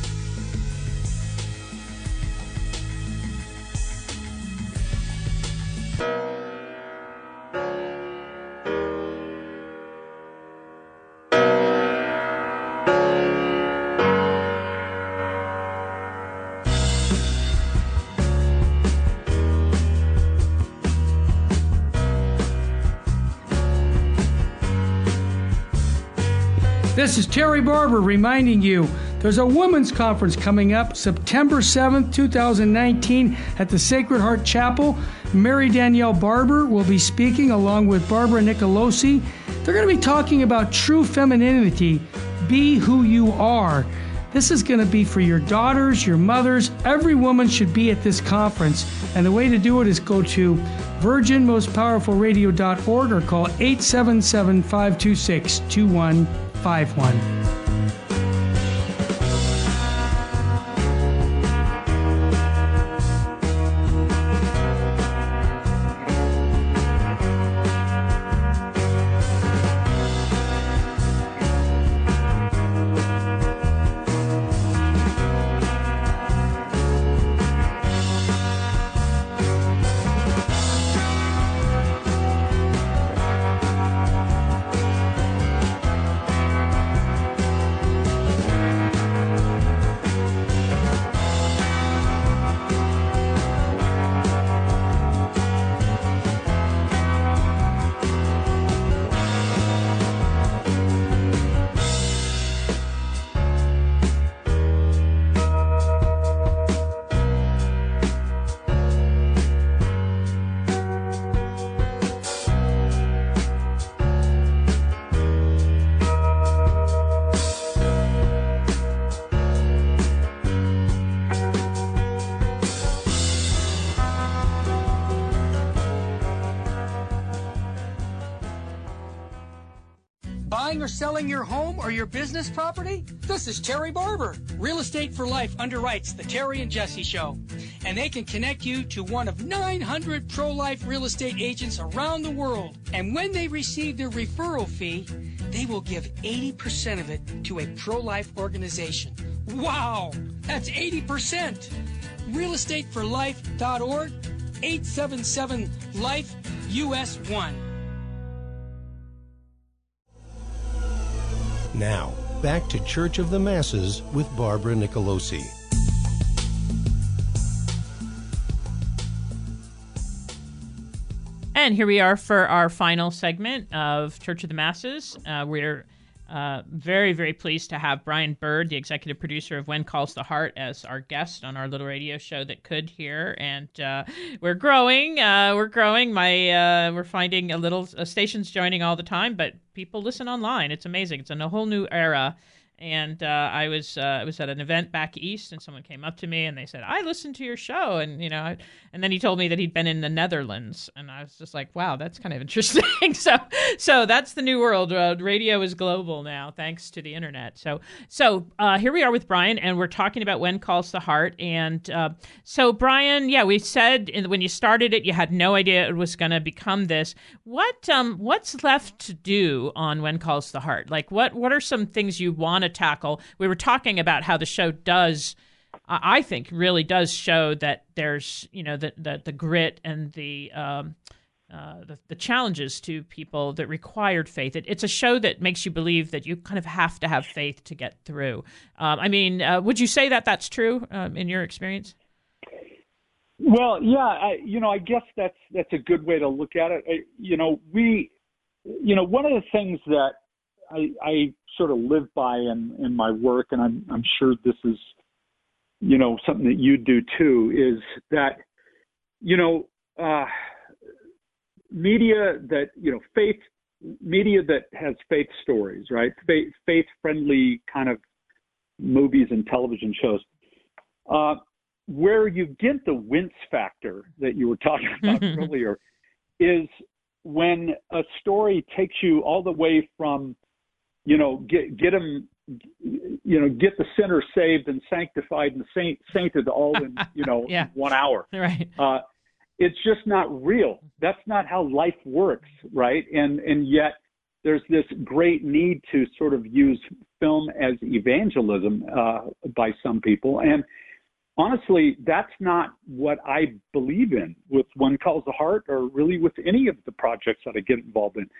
This is Terry Barber reminding you there's a women's conference coming up September seventh, twenty nineteen at the Sacred Heart Chapel. Mary Danielle Barber will be speaking along with Barbara Nicolosi. They're going to be talking about true femininity. Be who you are. This is going to be for your daughters, your mothers. Every woman should be at this conference. And the way to do it is go to virgin most powerful radio dot org or call eight seven seven, five two six, two one five one. Buying or selling your home or your business property? This is Terry Barber. Real Estate for Life underwrites the Terry and Jesse Show. And they can connect you to one of nine hundred pro-life real estate agents around the world. And when they receive their referral fee, they will give eighty percent of it to a pro-life organization. Wow, that's eighty percent. real estate for life dot org, eight seven seven life U S one. Now, back to Church of the Masses with Barbara Nicolosi. And here we are for our final segment of Church of the Masses. Uh, we're uh, very, very pleased to have Brian Bird, the executive producer of When Calls the Heart, as our guest on our little radio show that could hear. And uh, we're growing. Uh, we're growing. My uh, we're finding a little uh, stations joining all the time, but people listen online. It's amazing. It's in a whole new era. And uh, I was uh, I was at an event back east, and someone came up to me and they said, "I listened to your show," and you know, I, and then he told me that he'd been in the Netherlands, and I was just like, "Wow, that's kind of interesting." so, so that's the new world. Uh, radio is global now, thanks to the internet. So, so uh, here we are with Brian, and we're talking about When Calls the Heart. And uh, so, Brian, yeah, we said in, when you started it, you had no idea it was going to become this. What um what's left to do on When Calls the Heart? Like, what what are some things you want to tackle? We were talking about how the show does, uh, I think, really does show that there's, you know, the the, the grit and the, um, uh, the the challenges to people that required faith. It, it's a show that makes you believe that you kind of have to have faith to get through. Um, I mean, uh, would you say that that's true um, in your experience? Well, yeah, I, you know, I guess that's that's a good way to look at it. I, you know, we, you know, one of the things that I, I sort of live by in, in my work, and I'm, I'm sure this is, you know, something that you do too, is that, you know, uh, media that, you know, faith, media that has faith stories, right? Faith, faith-friendly kind of movies and television shows, uh, where you get the wince factor that you were talking about earlier is when a story takes you all the way from, you know, get get them, you know, get the sinner saved and sanctified and saint, sainted all in, you know, yeah. one hour. Right. Uh, it's just not real. That's not how life works, right? And and yet there's this great need to sort of use film as evangelism uh, by some people. And honestly, that's not what I believe in with When Calls the Heart, or really with any of the projects that I get involved in.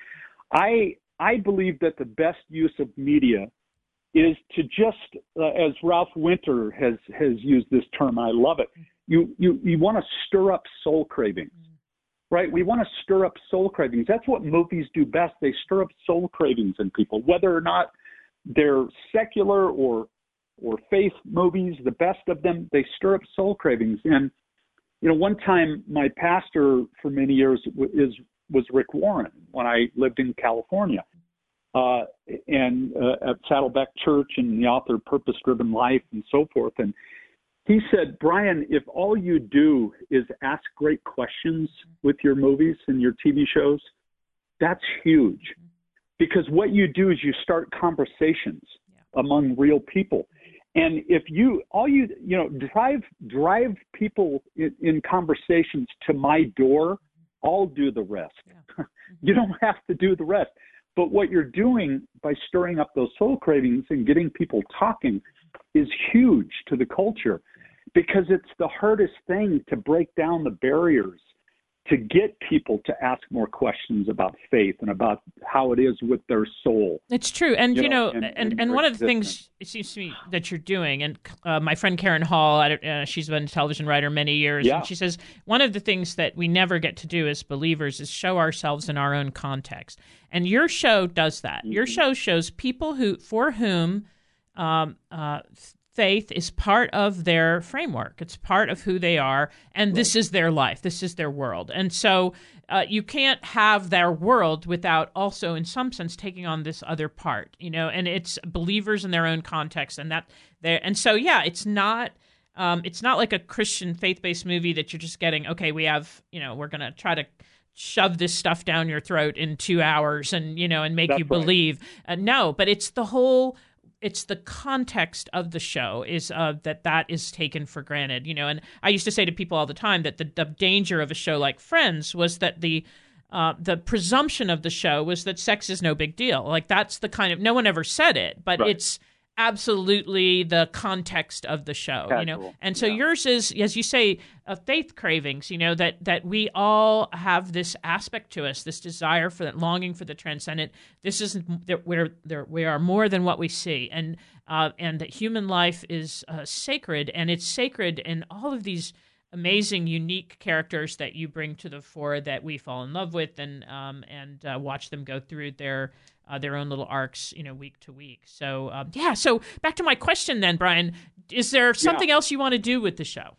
I I believe that the best use of media is to just, uh, as Ralph Winter has, has used this term, I love it, you, you, you want to stir up soul cravings, right? We want to stir up soul cravings. That's what movies do best. They stir up soul cravings in people, whether or not they're secular or or faith movies, the best of them, they stir up soul cravings. And, you know, one time my pastor for many years is was Rick Warren when I lived in California, uh, and uh, at Saddleback Church, and the author of Purpose Driven Life and so forth. And he said, Brian, if all you do is ask great questions with your movies and your T V shows, that's huge. Because what you do is you start conversations yeah. among real people. And if you, all you, you know, drive, drive people in, in conversations to my door, I'll do the rest. Yeah. You don't have to do the rest. But what you're doing by stirring up those soul cravings and getting people talking is huge to the culture, because it's the hardest thing to break down the barriers to get people to ask more questions about faith and about how it is with their soul. It's true. And, you, you know, know, and, and, and, and one of the things it seems to me that you're doing, and uh, my friend Karen Hall, uh, she's been a television writer many years, yeah. and she says one of the things that we never get to do as believers is show ourselves in our own context. And your show does that. Mm-hmm. Your show shows people who, for whom um, uh, faith is part of their framework. It's part of who they are, and right. this is their life. This is their world. And so uh, you can't have their world without also, in some sense, taking on this other part, you know, and it's believers in their own context. And that there, and so, yeah, it's not, um, it's not like a Christian faith-based movie that you're just getting, okay, we have, you know, we're going to try to shove this stuff down your throat in two hours and, you know, and make That's you right. believe. Uh, no, but it's the whole, it's the context of the show is uh, that that is taken for granted, you know. And I used to say to people all the time that the, the danger of a show like Friends was that the uh, the presumption of the show was that sex is no big deal. Like that's the kind of, no one ever said it, but Right. it's absolutely the context of the show, Casual. you know. And so Yeah. yours is, as you say, uh, faith cravings, you know, that that we all have this aspect to us, this desire for that longing for the transcendent. This isn't that we're there, we are more than what we see, and uh, and that human life is uh, sacred, and it's sacred in all of these amazing, unique characters that you bring to the fore that we fall in love with, and um, and uh, watch them go through their uh, their own little arcs, you know, week to week. So um, yeah. So back to my question then, Brian, is there something Yeah. else you want to do with the show?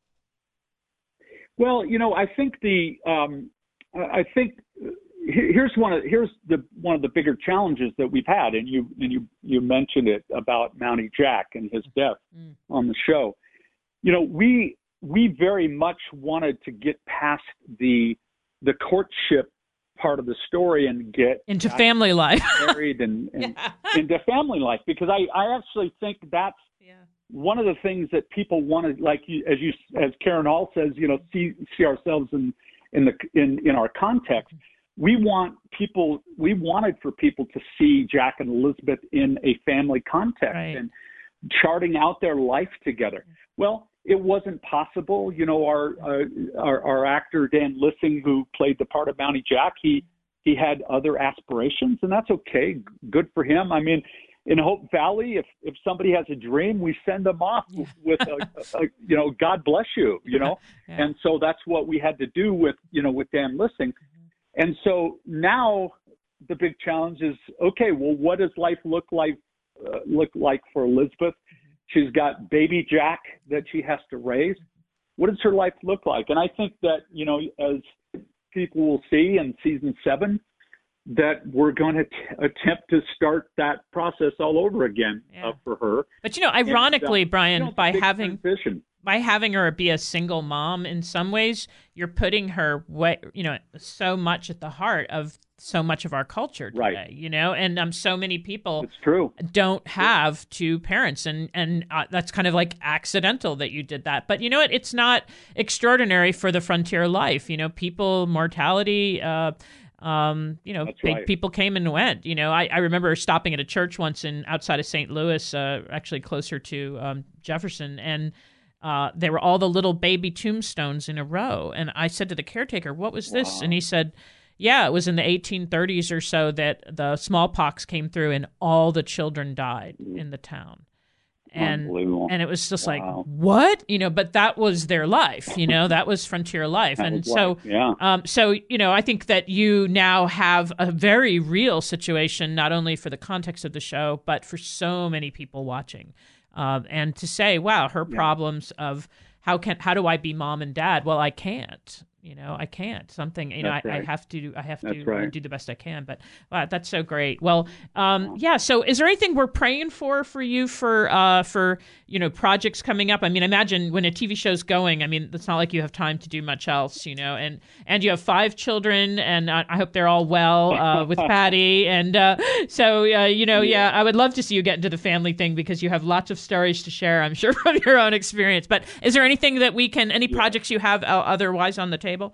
Well, you know, I think the um, I think he- here's one of here's the one of the bigger challenges that we've had, and you and you you mentioned it about Mountie Jack and his death Mm. on the show. You know, we we very much wanted to get past the the courtship part of the story and get Into Jack family life. married and, and Yeah. into family life, because I, I actually think that's Yeah. one of the things that people want to, like you, as you, as Karen Hall says, you know, see see ourselves in in the in in our context. We want people, we wanted for people to see Jack and Elizabeth in a family context Right. and charting out their life together. Well, it wasn't possible. You know, our uh, our, our actor Dan Lissing, who played the part of Mountie Jack, he he had other aspirations, and that's okay. Good for him. I mean, in Hope Valley, if if somebody has a dream, we send them off Yeah. with a, a, you know, God bless you, you know. Yeah. And so that's what we had to do with, you know, with Dan Lissing. And so now the big challenge is, okay, well, what does life look like uh, look like for Elizabeth? She's got baby Jack that she has to raise. What does her life look like? And I think that, you know, as people will see in season seven, that we're going to t- attempt to start that process all over again Yeah. uh, for her. But you know, And, uh, ironically, Brian, you know, by big having transition. by having her be a single mom, in some ways, you're putting her way, you know, so much at the heart of so much of our culture today. Right. You know, and um, so many people It's true. don't have two parents, and and uh, that's kind of like accidental that you did that. But you know what? It's not extraordinary for the frontier life. You know, people, mortality. Uh, um, you know, That's big right. people came and went. You know, I, I remember stopping at a church once in outside of Saint Louis, uh, actually closer to um, Jefferson, and uh, there were all the little baby tombstones in a row. And I said to the caretaker, "What was this?" Wow. And he said, yeah, it was in the eighteen thirties or so that the smallpox came through and all the children died in the town. And Unbelievable. and it was just Wow. like, what? You know, but that was their life, you know, that was frontier life. That And was so, life, yeah. um, so, you know, I think that you now have a very real situation, not only for the context of the show, but for so many people watching. Um, and to say, wow, her Yeah. problems of how can, how do I be mom and dad? Well, I can't. You know, I can't. Something, you know, I, That's I right. have to, I have That's to uh, right. do the best I can. But wow, that's so great. Well, um, yeah. So, is there anything we're praying for for you for, uh, for you know, projects coming up? I mean, imagine when a T V show's going. I mean, it's not like you have time to do much else, you know. And and you have five children, and I, I hope they're all well uh, with Patty. And uh, so, uh, you know, yeah, I would love to see you get into the family thing because you have lots of stories to share, I'm sure, from your own experience. But is there anything that we can, any projects you have uh, otherwise on the table?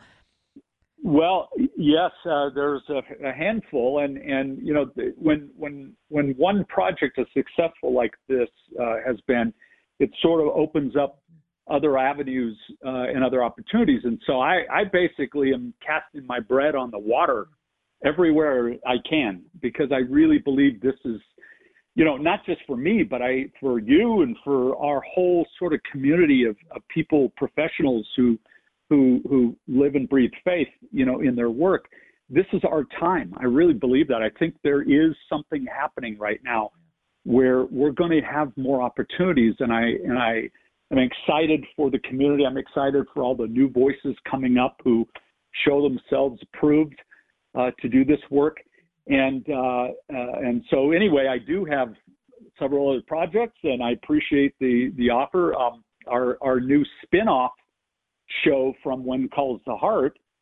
Well, yes, uh, there's a, a handful, and, and you know th- when when when one project is successful like this uh, has been, it sort of opens up other avenues uh, and other opportunities. And so I, I basically am casting my bread on the water everywhere I can, because I really believe this is, you know, not just for me, but I for you and for our whole sort of community of, of people, professionals who. who who live and breathe faith, you know, in their work. This is our time. I really believe that. I think there is something happening right now where we're going to have more opportunities, and I and I am excited for the community. I'm excited for all the new voices coming up who show themselves approved uh, to do this work. And uh, uh, and so anyway, I do have several other projects, and I appreciate the the offer. Um, our our new spin-off show from When Calls the Heart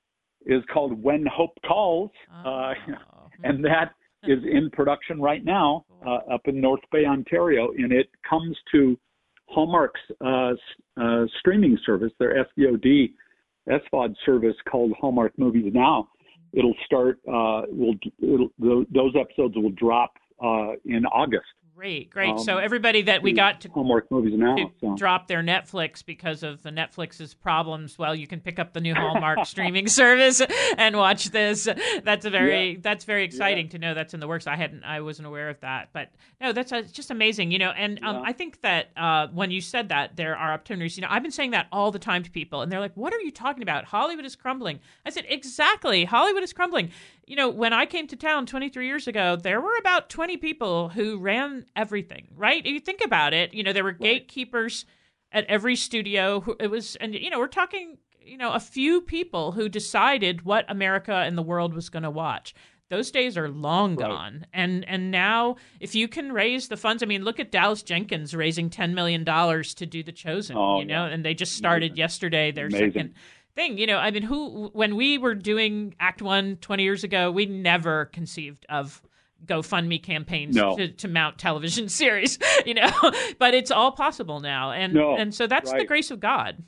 is called When Hope Calls, Oh. uh, and that is in production right now uh, up in North Bay, Ontario, and it comes to Hallmark's uh, uh, streaming service, their S V O D, S V O D service called Hallmark Movies Now. It'll start. Uh, will it'll, those episodes will drop uh, in August. Great, great. Um, so everybody that we got to, Hallmark Movies Now to so. drop their Netflix because of the Netflix's problems, well, you can pick up the new Hallmark streaming service and watch this. That's a very Yeah. that's very exciting Yeah. to know that's in the works. I hadn't I wasn't aware of that, but no, that's uh, just amazing. You know, and um, Yeah. I think that uh, when you said that there are opportunities, you know, I've been saying that all the time to people, and they're like, "What are you talking about? Hollywood is crumbling." I said, "Exactly, Hollywood is crumbling." You know, when I came to town twenty-three years ago, there were about twenty people who ran everything, right? If you think about it, you know, there were gatekeepers at every studio. Who, it was, and, you know, we're talking, you know, a few people who decided what America and the world was going to watch. Those days are long Right. gone. And and now, if you can raise the funds, I mean, look at Dallas Jenkins raising ten million dollars to do The Chosen, Oh, you know, yeah. and they just started Amazing. yesterday their Amazing. second thing. You know, I mean, who, when we were doing Act One twenty years ago, we never conceived of GoFundMe campaigns No. to, to mount television series, you know, but it's all possible now. And, No, and so that's the right. grace of God.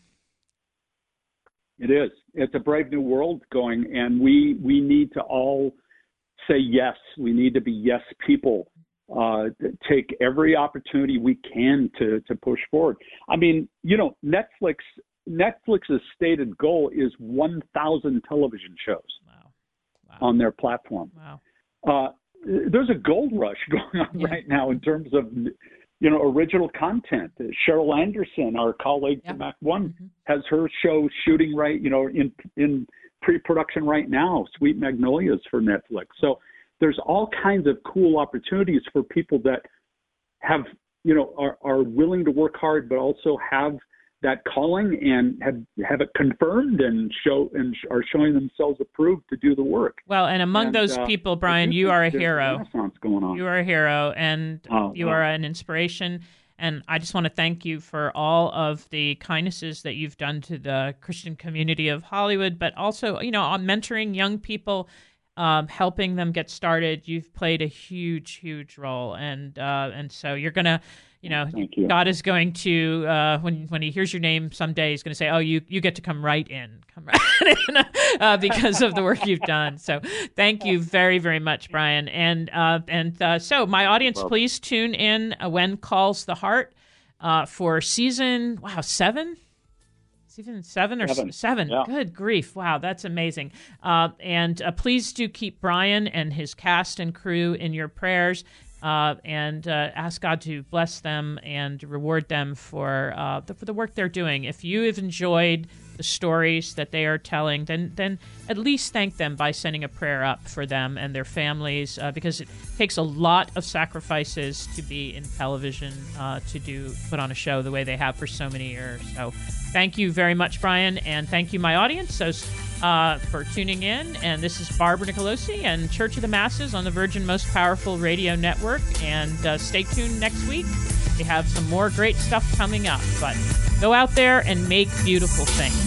It is. It's a brave new world going, and we we need to all say yes. We need to be yes people. Uh, take every opportunity we can to to push forward. I mean, you know, Netflix Netflix's stated goal is one thousand television shows Wow. Wow. on their platform. Wow. Uh, there's a gold rush going on Yeah. right now in terms of, you know, original content. Cheryl Anderson, our colleague Yeah. from Act One, Mhm. has her show shooting right, you know, in in pre-production right now. Sweet Magnolias for Netflix. So there's all kinds of cool opportunities for people that have, you know, are, are willing to work hard, but also have that calling and have have it confirmed and show and are showing themselves approved to do the work. Well, and among And, those uh, people, I Brian, do you think are a there's hero. Renaissance going on. You are a hero, and Oh, you wow. are an inspiration. And I just want to thank you for all of the kindnesses that you've done to the Christian community of Hollywood, but also, you know, on mentoring young people, um, helping them get started. You've played a huge, huge role, and uh, and so you're gonna, you know, Thank you. God is going to uh, when when He hears your name someday, He's going to say, "Oh, you you get to come right in, come right in," uh, because of the work you've done. So, thank you very, very much, Brian. And uh, and uh, so, my audience, Well- please tune in uh, when Calls the Heart uh, for season wow seven. Season seven or Seven. s- seven. Yeah. Good grief. Wow, that's amazing. Uh, and uh, please do keep Brian and his cast and crew in your prayers, uh, and uh, ask God to bless them and reward them for, uh, the, for the work they're doing. If you have enjoyed the stories that they are telling, then then at least thank them by sending a prayer up for them and their families, uh, because it takes a lot of sacrifices to be in television, uh, to do put on a show the way they have for so many years. So thank you very much, Brian, and thank you, my audience, so, uh, for tuning in. And this is Barbara Nicolosi and Church of the Masses on the Virgin Most Powerful Radio Network. And uh, stay tuned next week. We have some more great stuff coming up. But go out there and make beautiful things.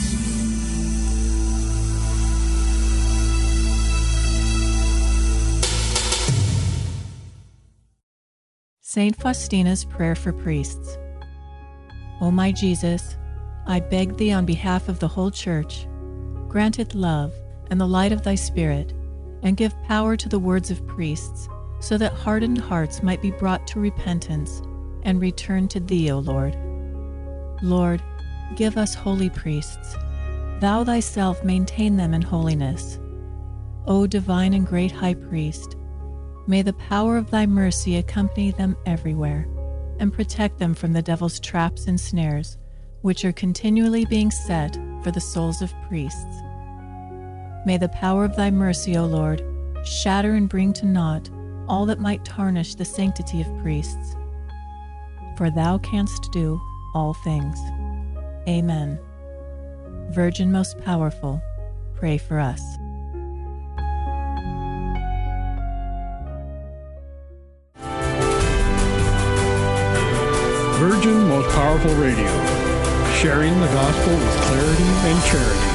Saint Faustina's Prayer for Priests. O my Jesus, I beg thee on behalf of the whole Church, grant it love and the light of thy Spirit, and give power to the words of priests, so that hardened hearts might be brought to repentance and return to thee, O Lord. Lord, give us holy priests. Thou thyself maintain them in holiness. O divine and great High Priest, may the power of thy mercy accompany them everywhere, and protect them from the devil's traps and snares, which are continually being set for the souls of priests. May the power of thy mercy, O Lord, shatter and bring to naught all that might tarnish the sanctity of priests. For thou canst do all things. Amen. Virgin most powerful, pray for us. Virgin Most Powerful Radio, sharing the gospel with clarity and charity.